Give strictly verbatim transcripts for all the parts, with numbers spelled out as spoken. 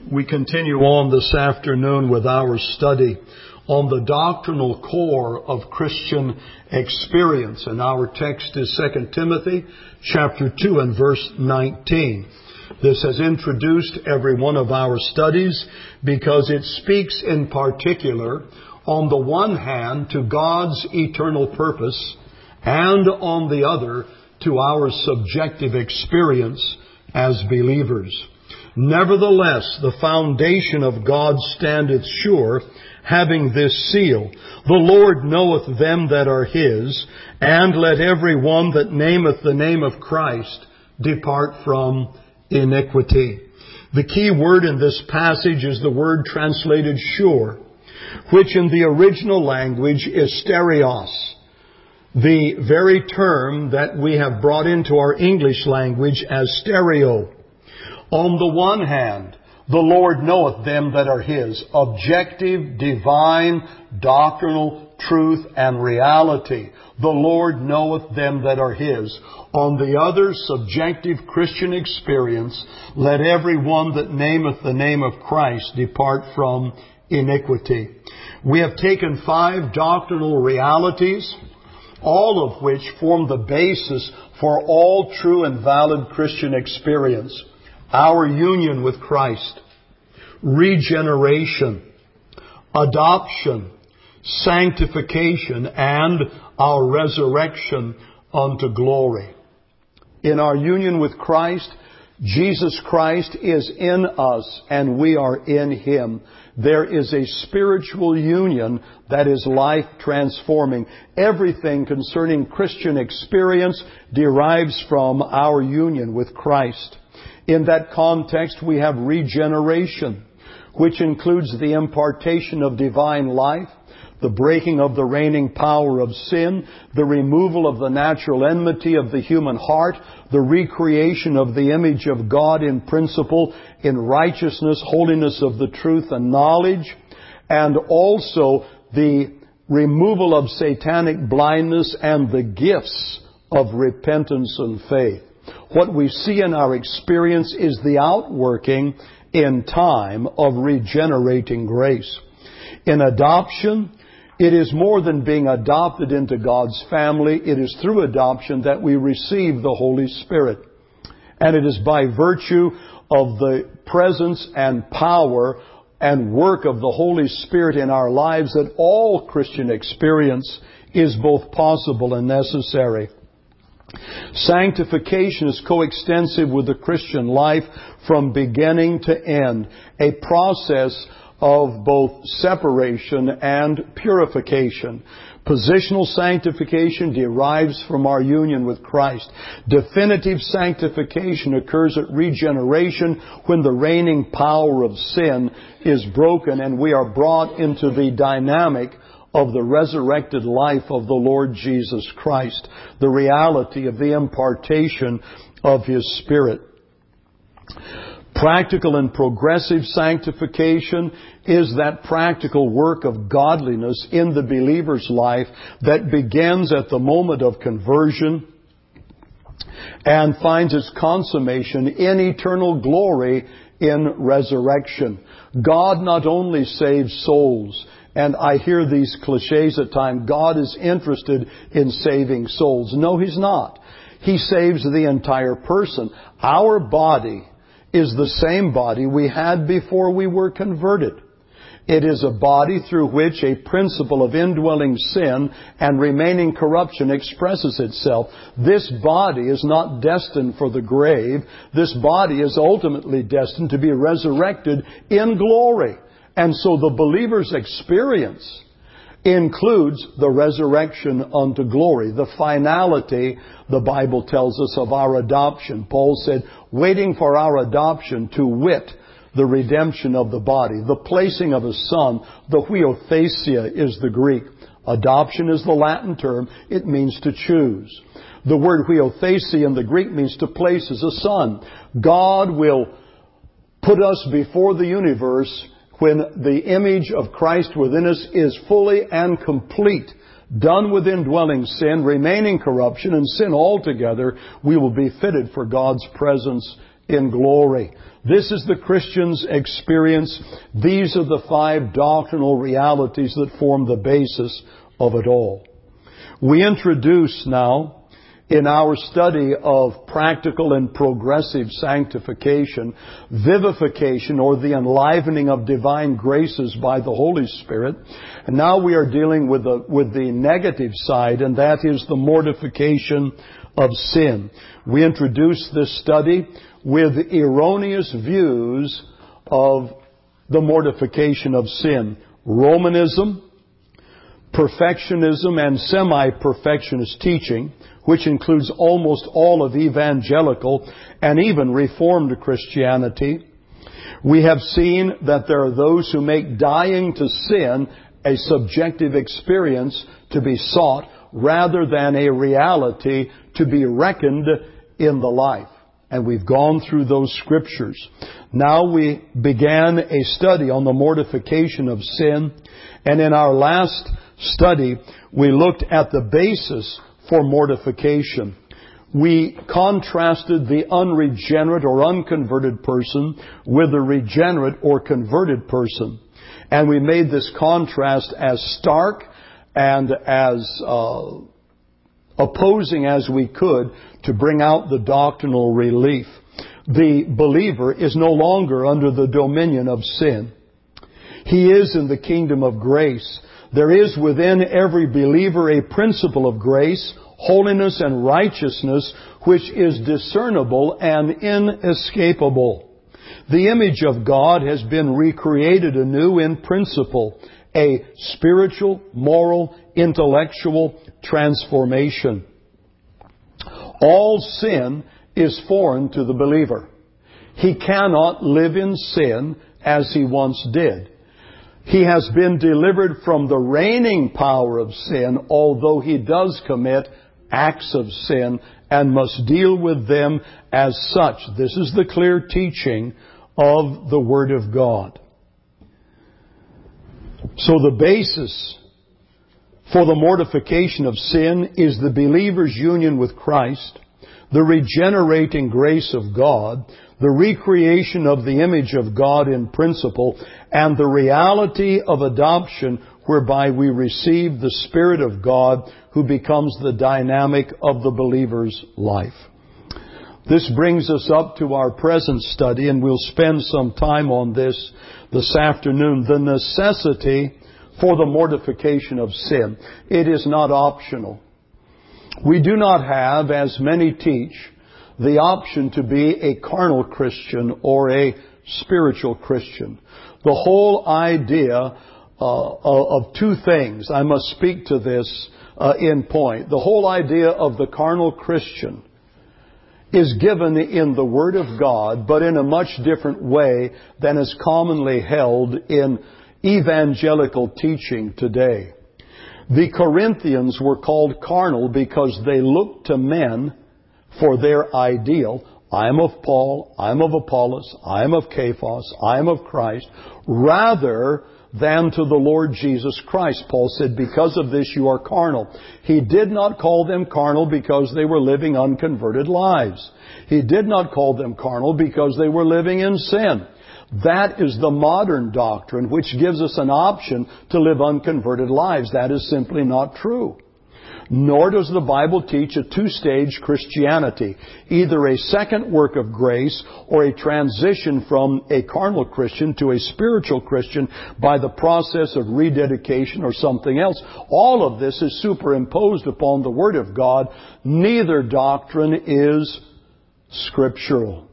We continue on this afternoon with our study on the doctrinal core of Christian experience. And our text is Second Timothy chapter two and verse nineteen. This has introduced every one of our studies because it speaks in particular, on the one hand, to God's eternal purpose, and on the other, to our subjective experience as believers. Nevertheless, the foundation of God standeth sure, having this seal: The Lord knoweth them that are His, and let every one that nameth the name of Christ depart from iniquity. The key word in this passage is the word translated sure, which in the original language is stereos, the very term that we have brought into our English language as stereo. On the one hand, the Lord knoweth them that are His. Objective, divine, doctrinal truth and reality. The Lord knoweth them that are His. On the other, subjective Christian experience, let every one that nameth the name of Christ depart from iniquity. We have taken five doctrinal realities, all of which form the basis for all true and valid Christian experience. Our union with Christ, regeneration, adoption, sanctification, and our resurrection unto glory. In our union with Christ, Jesus Christ is in us and we are in Him. There is a spiritual union that is life transforming. Everything concerning Christian experience derives from our union with Christ. In that context, we have regeneration, which includes the impartation of divine life, the breaking of the reigning power of sin, the removal of the natural enmity of the human heart, the recreation of the image of God in principle, in righteousness, holiness of the truth and knowledge, and also the removal of satanic blindness and the gifts of repentance and faith. What we see in our experience is the outworking in time of regenerating grace. In adoption, it is more than being adopted into God's family. It is through adoption that we receive the Holy Spirit. And it is by virtue of the presence and power and work of the Holy Spirit in our lives that all Christian experience is both possible and necessary. Sanctification is coextensive with the Christian life from beginning to end, a process of both separation and purification. Positional sanctification derives from our union with Christ. Definitive sanctification occurs at regeneration when the reigning power of sin is broken and we are brought into the dynamic of the resurrected life of the Lord Jesus Christ, the reality of the impartation of His Spirit. Practical and progressive sanctification is that practical work of godliness in the believer's life that begins at the moment of conversion and finds its consummation in eternal glory in resurrection. God not only saves souls, and I hear these cliches at times, God is interested in saving souls. No, He's not. He saves the entire person. Our body is the same body we had before we were converted. It is a body through which a principle of indwelling sin and remaining corruption expresses itself. This body is not destined for the grave. This body is ultimately destined to be resurrected in glory. And so the believer's experience includes the resurrection unto glory, the finality, the Bible tells us, of our adoption. Paul said, waiting for our adoption, to wit, the redemption of the body, the placing of a son. The huiothesia is the Greek. Adoption is the Latin term. It means to choose. The word huiothesia in the Greek means to place as a son. God will put us before the universe when the image of Christ within us is fully and complete, done with indwelling sin, remaining corruption, and sin altogether, we will be fitted for God's presence in glory. This is the Christian's experience. These are the five doctrinal realities that form the basis of it all. We introduce now, in our study of practical and progressive sanctification, vivification, or the enlivening of divine graces by the Holy Spirit. And now we are dealing with the, with the negative side, and that is the mortification of sin. We introduce this study with erroneous views of the mortification of sin. Romanism, perfectionism, and semi-perfectionist teaching, which includes almost all of evangelical and even Reformed Christianity. We have seen that there are those who make dying to sin a subjective experience to be sought rather than a reality to be reckoned in the life. And we've gone through those scriptures. Now we began a study on the mortification of sin. And in our last study, we looked at the basis for mortification. We contrasted the unregenerate or unconverted person with the regenerate or converted person. And we made this contrast as stark and as uh, opposing as we could to bring out the doctrinal relief. The believer is no longer under the dominion of sin. He is in the kingdom of grace. There is within every believer a principle of grace, holiness, and righteousness which is discernible and inescapable. The image of God has been recreated anew in principle, a spiritual, moral, intellectual transformation. All sin is foreign to the believer. He cannot live in sin as he once did. He has been delivered from the reigning power of sin, although he does commit acts of sin and must deal with them as such. This is the clear teaching of the Word of God. So the basis for the mortification of sin is the believer's union with Christ, the regenerating grace of God, the recreation of the image of God in principle, and the reality of adoption whereby we receive the Spirit of God who becomes the dynamic of the believer's life. This brings us up to our present study, and we'll spend some time on this this afternoon. The necessity for the mortification of sin. It is not optional. We do not have, as many teach, the option to be a carnal Christian or a spiritual Christian. The whole idea uh, of two things, I must speak to this uh, in point. The whole idea of the carnal Christian is given in the Word of God, but in a much different way than is commonly held in evangelical teaching today. The Corinthians were called carnal because they looked to men for their ideal. I am of Paul, I am of Apollos, I am of Cephas, I am of Christ, rather than to the Lord Jesus Christ. Paul said, because of this you are carnal. He did not call them carnal because they were living unconverted lives. He did not call them carnal because they were living in sin. That is the modern doctrine which gives us an option to live unconverted lives. That is simply not true. Nor does the Bible teach a two-stage Christianity, either a second work of grace or a transition from a carnal Christian to a spiritual Christian by the process of rededication or something else. All of this is superimposed upon the Word of God. Neither doctrine is scriptural.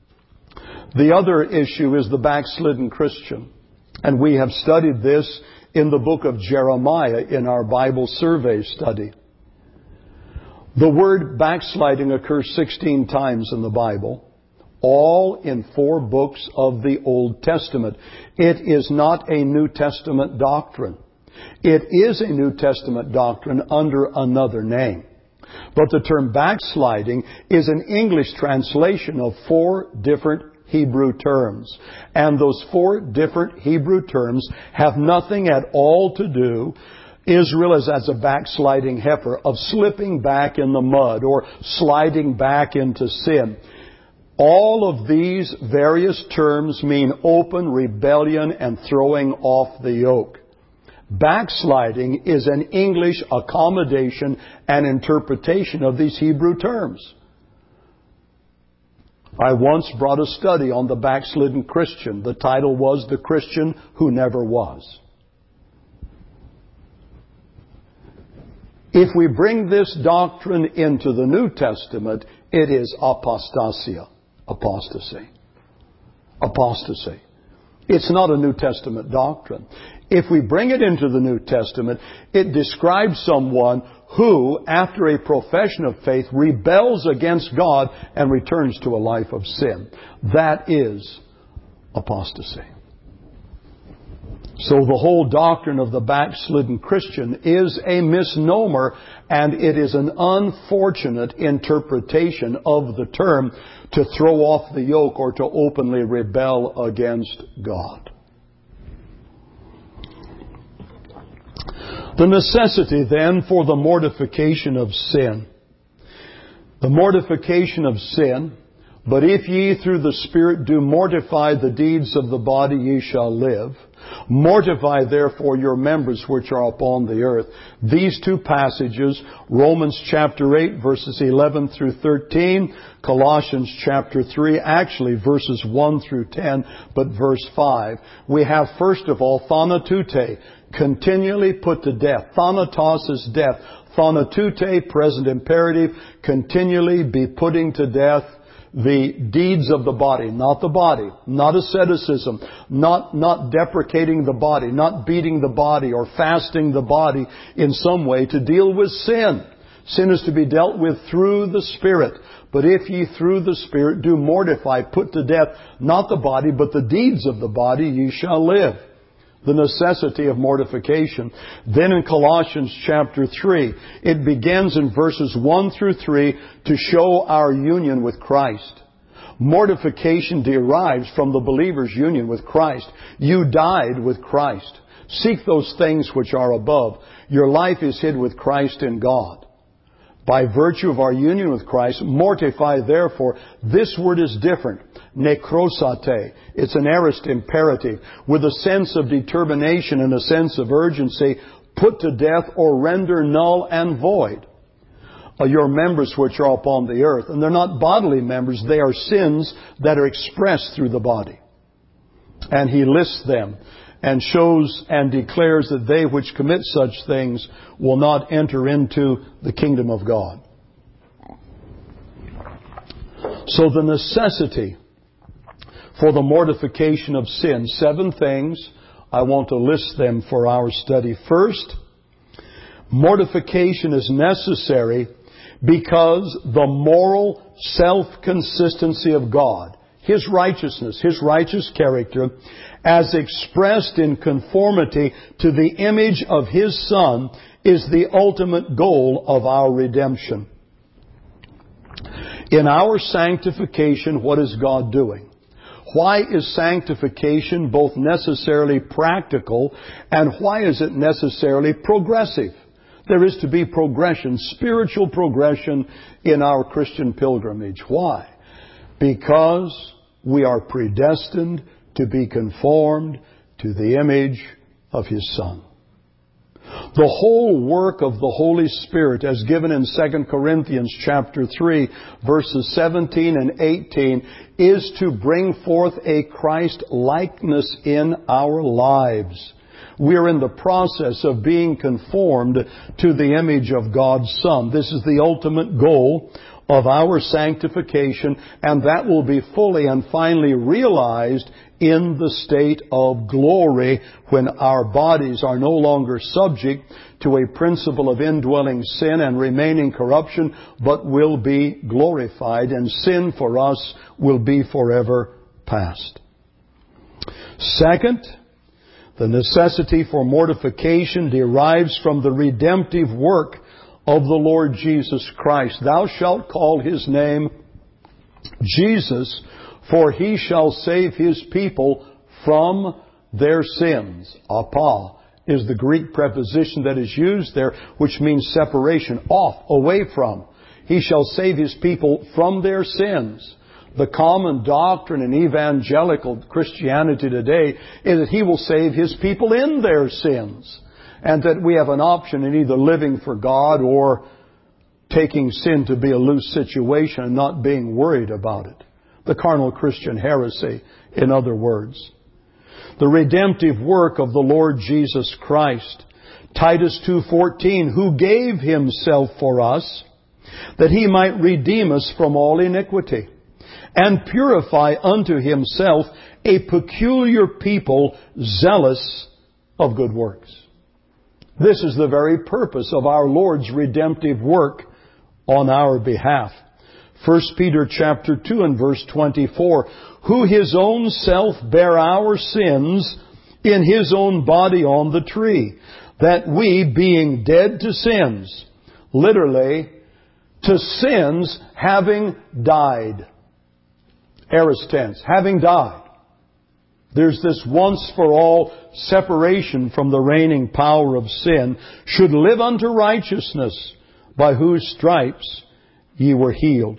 The other issue is the backslidden Christian. And we have studied this in the book of Jeremiah in our Bible survey study. The word backsliding occurs sixteen times in the Bible, all in four books of the Old Testament. It is not a New Testament doctrine. It is a New Testament doctrine under another name. But the term backsliding is an English translation of four different Hebrew terms. And those four different Hebrew terms have nothing at all to do, Israel is as a backsliding heifer, of slipping back in the mud or sliding back into sin. All of these various terms mean open rebellion and throwing off the yoke. Backsliding is an English accommodation and interpretation of these Hebrew terms. I once brought a study on the backslidden Christian. The title was The Christian Who Never Was. If we bring this doctrine into the New Testament, it is apostasia. Apostasy. Apostasy. It's not a New Testament doctrine. If we bring it into the New Testament, it describes someone who, after a profession of faith, rebels against God and returns to a life of sin. That is apostasy. So the whole doctrine of the backslidden Christian is a misnomer, and it is an unfortunate interpretation of the term to throw off the yoke or to openly rebel against God. The necessity then for the mortification of sin. The mortification of sin. But if ye through the Spirit do mortify the deeds of the body, ye shall live. Mortify therefore your members which are upon the earth. These two passages, Romans chapter eight, verses eleven through thirteen, Colossians chapter three, actually verses one through ten, but verse five. We have first of all, thanateute, continually put to death. Thanatos is death. Thanateute, present imperative, continually be putting to death the deeds of the body, not the body, not asceticism, not, not deprecating the body, not beating the body or fasting the body in some way to deal with sin. Sin is to be dealt with through the Spirit. But if ye through the Spirit do mortify, put to death, not the body, but the deeds of the body, ye shall live. The necessity of mortification. Then in Colossians chapter three, it begins in verses one through three to show our union with Christ. Mortification derives from the believer's union with Christ. You died with Christ. Seek those things which are above. Your life is hid with Christ in God. By virtue of our union with Christ, mortify therefore. This word is different. Nekrosate. It's an aorist imperative with a sense of determination and a sense of urgency. Put to death or render null and void uh, your members which are upon the earth. And they're not bodily members. They are sins that are expressed through the body. And he lists them and shows and declares that they which commit such things will not enter into the kingdom of God. So the necessity for the mortification of sin. Seven things. I want to list them for our study. First, mortification is necessary because the moral self-consistency of God, His righteousness, His righteous character, as expressed in conformity to the image of His Son, is the ultimate goal of our redemption. In our sanctification, what is God doing? Why is sanctification both necessarily practical and why is it necessarily progressive? There is to be progression, spiritual progression in our Christian pilgrimage. Why? Because we are predestined to be conformed to the image of His Son. The whole work of the Holy Spirit, as given in Second Corinthians chapter three, verses seventeen and eighteen, is to bring forth a Christ likeness in our lives. We are in the process of being conformed to the image of God's Son. This is the ultimate goal of our sanctification, and that will be fully and finally realized in the state of glory when our bodies are no longer subject to a principle of indwelling sin and remaining corruption, but will be glorified, and sin for us will be forever past. Second, the necessity for mortification derives from the redemptive work of the Lord Jesus Christ. Thou shalt call His name Jesus, for He shall save His people from their sins. Apa is the Greek preposition that is used there, which means separation, off, away from. He shall save His people from their sins. The common doctrine in evangelical Christianity today is that He will save His people in their sins, and that we have an option in either living for God or taking sin to be a loose situation and not being worried about it. The carnal Christian heresy, in other words. The redemptive work of the Lord Jesus Christ. Titus two fourteen, who gave Himself for us, that He might redeem us from all iniquity, and purify unto Himself a peculiar people, zealous of good works. This is the very purpose of our Lord's redemptive work on our behalf. First Peter chapter two and verse twenty-four, who His own self bare our sins in His own body on the tree, that we, being dead to sins, literally, to sins having died. Aorist tense, having died. There's this once for all separation from the reigning power of sin, should live unto righteousness, by whose stripes ye were healed.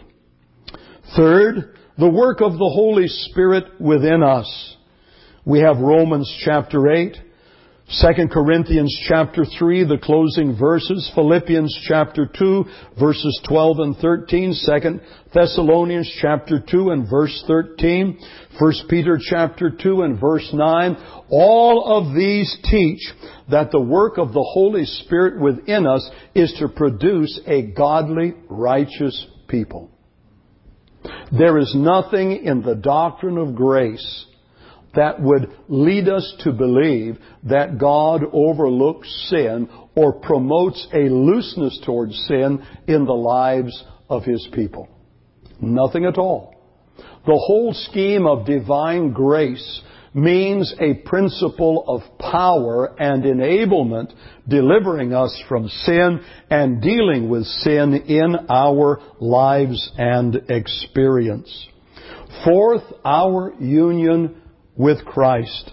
Third, the work of the Holy Spirit within us. We have Romans chapter eight, Second Corinthians chapter three, the closing verses, Philippians chapter two, verses twelve and thirteen, Second Thessalonians chapter two and verse thirteen, First Peter chapter two and verse nine. All of these teach that the work of the Holy Spirit within us is to produce a godly, righteous people. There is nothing in the doctrine of grace that would lead us to believe that God overlooks sin or promotes a looseness towards sin in the lives of His people. Nothing at all. The whole scheme of divine grace means a principle of power and enablement, delivering us from sin and dealing with sin in our lives and experience. Fourth, our union with Christ.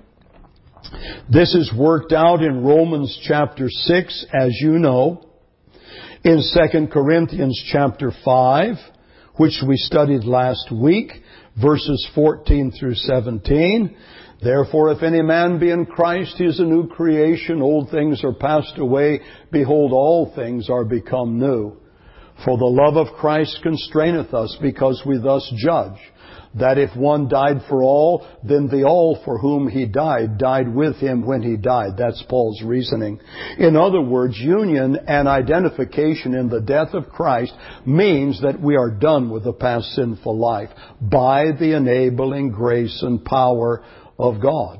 This is worked out in Romans chapter six, as you know, in Second Corinthians chapter five, which we studied last week, verses fourteen through seventeen. Therefore, if any man be in Christ, he is a new creation. Old things are passed away. Behold, all things are become new. For the love of Christ constraineth us, because we thus judge, that if one died for all, then the all for whom He died, died with Him when He died. That's Paul's reasoning. In other words, union and identification in the death of Christ means that we are done with the past sinful life by the enabling grace and power of God.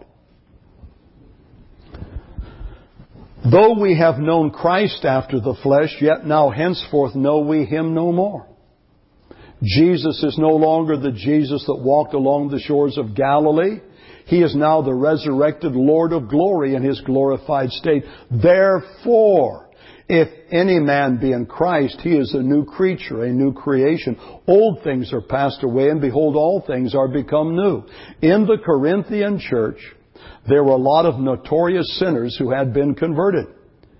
Though we have known Christ after the flesh, yet now henceforth know we Him no more. Jesus is no longer the Jesus that walked along the shores of Galilee. He is now the resurrected Lord of glory in His glorified state. Therefore, if any man be in Christ, he is a new creature, a new creation. Old things are passed away, and behold, all things are become new. In the Corinthian church, there were a lot of notorious sinners who had been converted.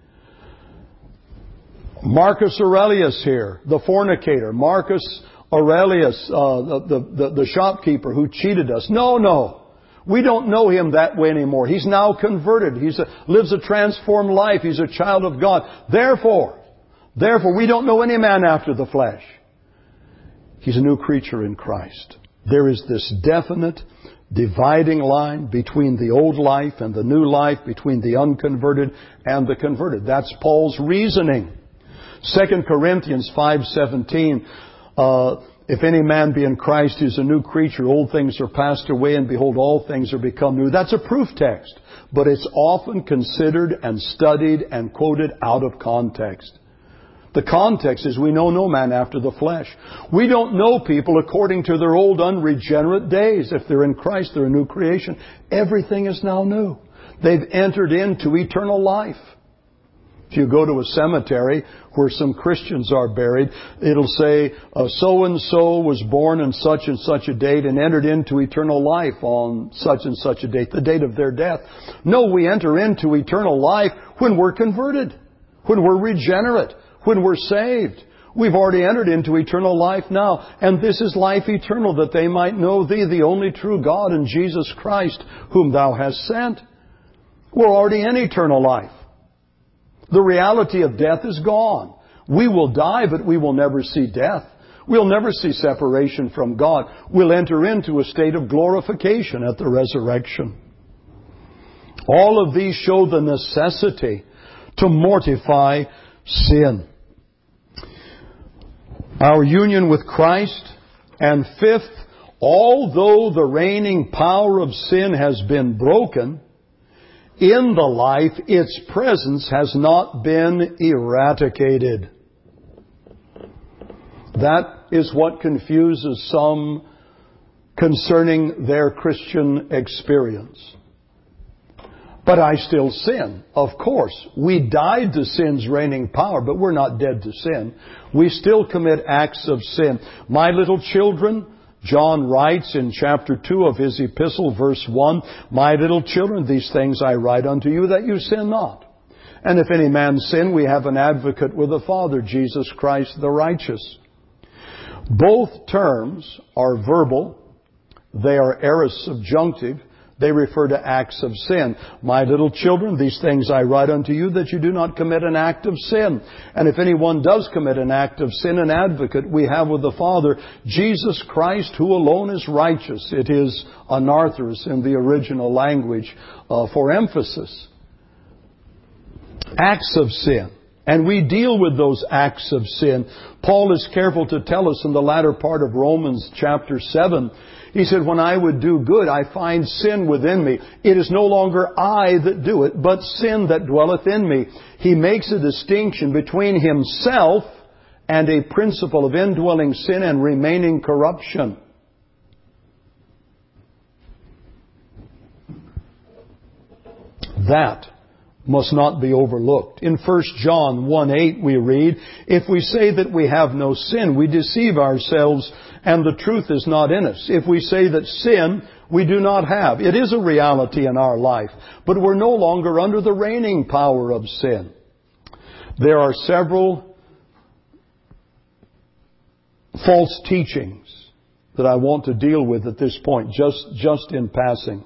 Marcus Aurelius here, the fornicator. Marcus Aurelius, uh, the, the, the shopkeeper who cheated us. No, no. We don't know him that way anymore. He's now converted. He lives a transformed life. He's a child of God. Therefore, therefore, we don't know any man after the flesh. He's a new creature in Christ. There is this definite dividing line between the old life and the new life, between the unconverted and the converted. That's Paul's reasoning. Second Corinthians five seventeen. Uh, if any man be in Christ, he is a new creature. Old things are passed away, and behold, all things are become new. That's a proof text, but it's often considered and studied and quoted out of context. The context is we know no man after the flesh. We don't know people according to their old unregenerate days. If they're in Christ, they're a new creation. Everything is now new. They've entered into eternal life. If you go to a cemetery where some Christians are buried, it'll say, uh, so-and-so was born on such and such a date and entered into eternal life on such and such a date, the date of their death. No, we enter into eternal life when we're converted, when we're regenerate, when we're saved. We've already entered into eternal life now. And this is life eternal, that they might know Thee, the only true God, and Jesus Christ, whom Thou hast sent. We're already in eternal life. The reality of death is gone. We will die, but we will never see death. We'll never see separation from God. We'll enter into a state of glorification at the resurrection. All of these show the necessity to mortify sin. Our union with Christ. And fifth, although the reigning power of sin has been broken, in the life its presence has not been eradicated. That is what confuses some concerning their Christian experience. But I still sin. Of course, we died to sin's reigning power, but we're not dead to sin. We still commit acts of sin. My little children, John writes in chapter two of his epistle, verse one, My little children, these things I write unto you, that you sin not. And if any man sin, we have an advocate with the Father, Jesus Christ the righteous. Both terms are verbal. They are aorist subjunctive. They refer to acts of sin. My little children, these things I write unto you, that you do not commit an act of sin. And if anyone does commit an act of sin, an advocate we have with the Father, Jesus Christ, who alone is righteous. It is anarthrous in the original language uh, for emphasis. Acts of sin. And we deal with those acts of sin. Paul is careful to tell us in the latter part of Romans chapter seven. He said, when I would do good, I find sin within me. It is no longer I that do it, but sin that dwelleth in me. He makes a distinction between himself and a principle of indwelling sin and remaining corruption. That must not be overlooked. In First John one eight we read, If we say that we have no sin, we deceive ourselves, and the truth is not in us. If we say that sin we do not have, it is a reality in our life, but we're no longer under the reigning power of sin. There are several false teachings that I want to deal with at this point, just, just in passing.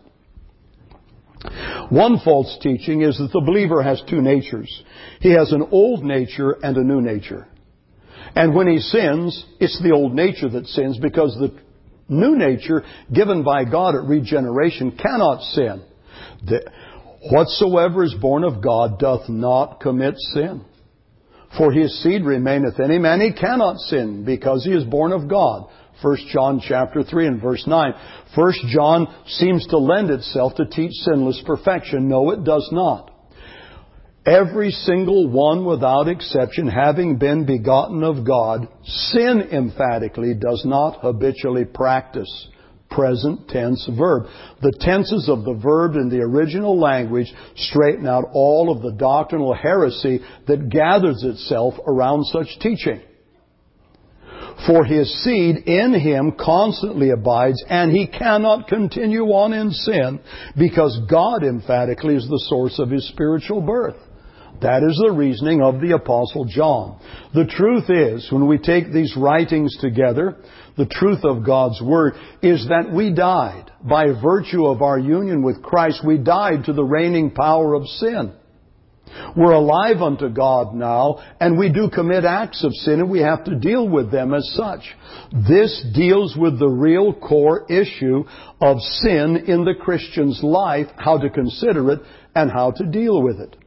One false teaching is that the believer has two natures. He has an old nature and a new nature. And when he sins, it's the old nature that sins, because the new nature given by God at regeneration cannot sin. The, whatsoever is born of God doth not commit sin. For his seed remaineth in him, and he cannot sin, because he is born of God. First John chapter three and verse nine. First John seems to lend itself to teach sinless perfection. No, it does not. Every single one without exception, having been begotten of God, sin emphatically does not habitually practice. Present tense verb. The tenses of the verb in the original language straighten out all of the doctrinal heresy that gathers itself around such teaching. For his seed in him constantly abides, and he cannot continue on in sin, because God emphatically is the source of his spiritual birth. That is the reasoning of the Apostle John. The truth is, when we take these writings together, the truth of God's Word is that we died. By virtue of our union with Christ, we died to the reigning power of sin. We're alive unto God now, and we do commit acts of sin, and we have to deal with them as such. This deals with the real core issue of sin in the Christian's life, how to consider it, and how to deal with it.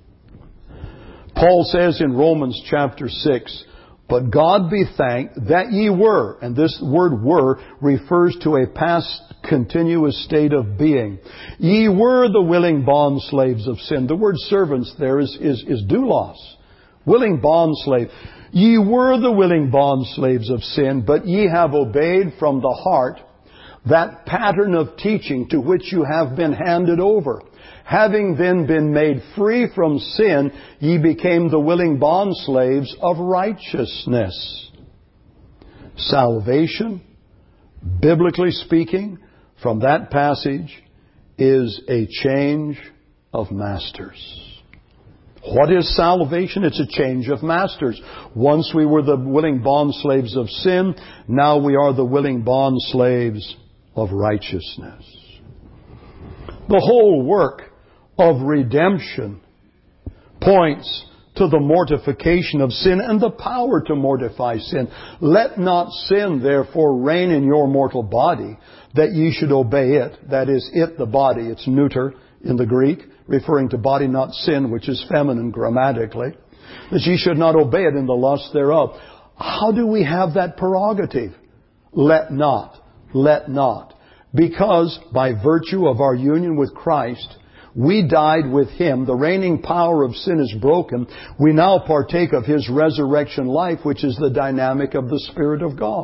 Paul says in Romans chapter six, But God be thanked that ye were, and this word were refers to a past continuous state of being. Ye were the willing bondslaves of sin. The word servants there is, is, is doulos. Willing bondslave. Ye were the willing bondslaves of sin, but ye have obeyed from the heart that pattern of teaching to which you have been handed over. Having then been made free from sin, ye became the willing bondslaves of righteousness. Salvation, biblically speaking, from that passage, is a change of masters. What is salvation? It's a change of masters. Once we were the willing bond slaves of sin, now we are the willing bond slaves of righteousness. The whole work of redemption points to the mortification of sin and the power to mortify sin. Let not sin, therefore, reign in your mortal body, that ye should obey it. That is, it, the body. It's neuter in the Greek, referring to body, not sin, which is feminine grammatically. That ye should not obey it in the lust thereof. How do we have that prerogative? Let not. Let not. Because by virtue of our union with Christ, we died with Him. The reigning power of sin is broken. We now partake of His resurrection life, which is the dynamic of the Spirit of God.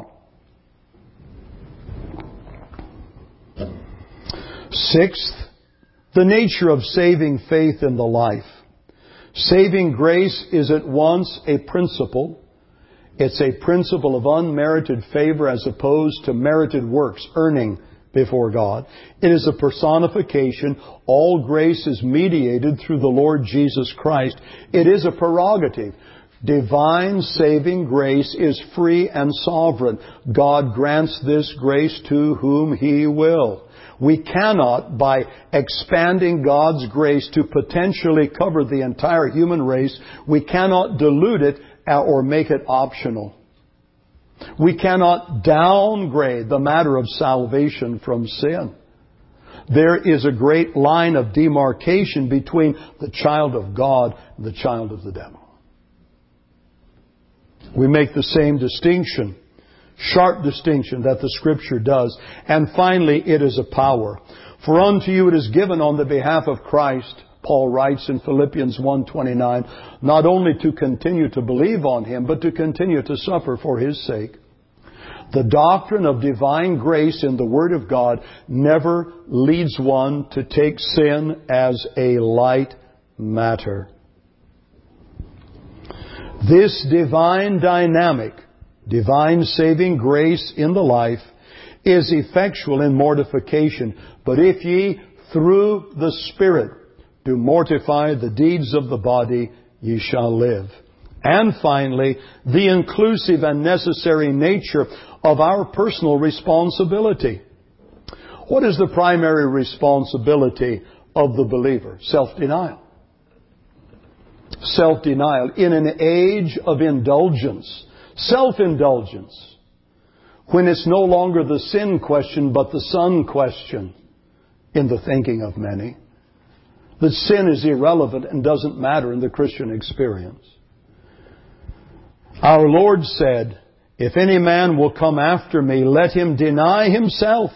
Sixth, the nature of saving faith in the life. Saving grace is at once a principle. It's a principle of unmerited favor as opposed to merited works, earning before God. It is a personification. All grace is mediated through the Lord Jesus Christ. It is a prerogative. Divine saving grace is free and sovereign. God grants this grace to whom He will. We cannot, by expanding God's grace to potentially cover the entire human race, we cannot dilute it or make it optional. We cannot downgrade the matter of salvation from sin. There is a great line of demarcation between the child of God and the child of the devil. We make the same distinction, sharp distinction that the Scripture does. And finally, it is a power. For unto you it is given on the behalf of Christ, Paul writes in Philippians one twenty-nine, not only to continue to believe on Him, but to continue to suffer for His sake. The doctrine of divine grace in the Word of God never leads one to take sin as a light matter. This divine dynamic, divine saving grace in the life, is effectual in mortification. But if ye through the Spirit do mortify the deeds of the body, ye shall live. And finally, the inclusive and necessary nature of our personal responsibility. What is the primary responsibility of the believer? Self-denial. Self-denial. In an age of indulgence, self-indulgence, when it's no longer the sin question but the son question in the thinking of many, that sin is irrelevant and doesn't matter in the Christian experience. Our Lord said, if any man will come after me, let him deny himself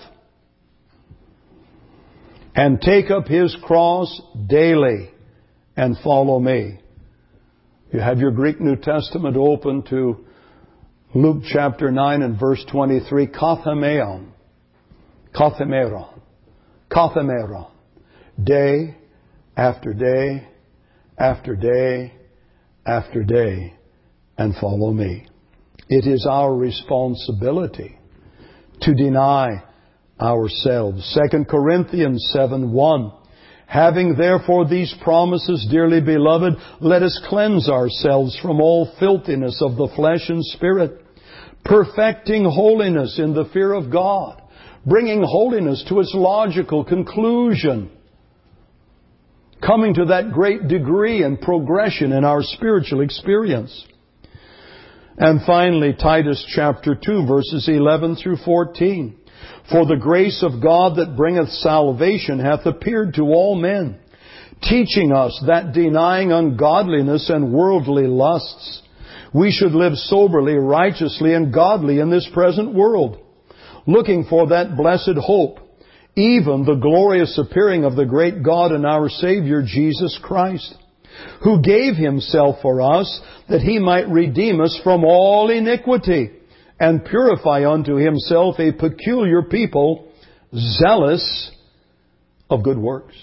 and take up his cross daily and follow me. You have your Greek New Testament open to Luke chapter nine and verse twenty-three. Kathameon. Kathameron. Kathameron. Day after day after day after day and follow me. It is our responsibility to deny ourselves. Second Corinthians seven one. Having therefore these promises, dearly beloved, let us cleanse ourselves from all filthiness of the flesh and spirit, perfecting holiness in the fear of God, bringing holiness to its logical conclusion, coming to that great degree and progression in our spiritual experience. And finally, Titus chapter two, verses eleven through fourteen. For the grace of God that bringeth salvation hath appeared to all men, teaching us that denying ungodliness and worldly lusts, we should live soberly, righteously, and godly in this present world, looking for that blessed hope, even the glorious appearing of the great God and our Savior, Jesus Christ, who gave Himself for us, that He might redeem us from all iniquity, and purify unto Himself a peculiar people, zealous of good works.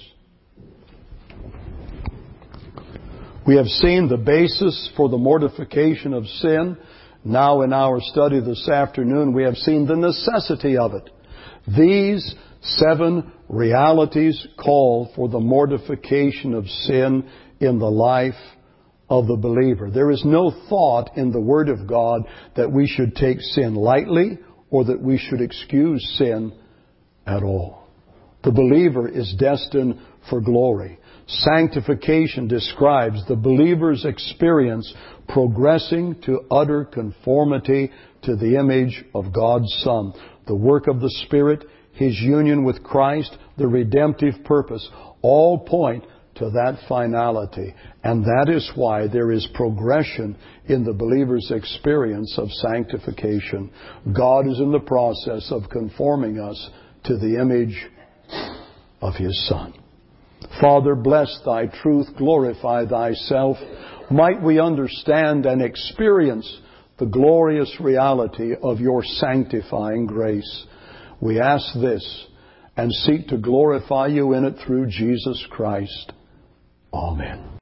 We have seen the basis for the mortification of sin. Now in our study this afternoon, we have seen the necessity of it. These Seven realities call for the mortification of sin in the life of the believer. There is no thought in the Word of God that we should take sin lightly or that we should excuse sin at all. The believer is destined for glory. Sanctification describes the believer's experience progressing to utter conformity to the image of God's Son. The work of the Spirit, His union with Christ, the redemptive purpose, all point to that finality. And that is why there is progression in the believer's experience of sanctification. God is in the process of conforming us to the image of His Son. Father, bless Thy truth, glorify Thyself. Might we understand and experience the glorious reality of Your sanctifying grace. We ask this and seek to glorify You in it through Jesus Christ. Amen.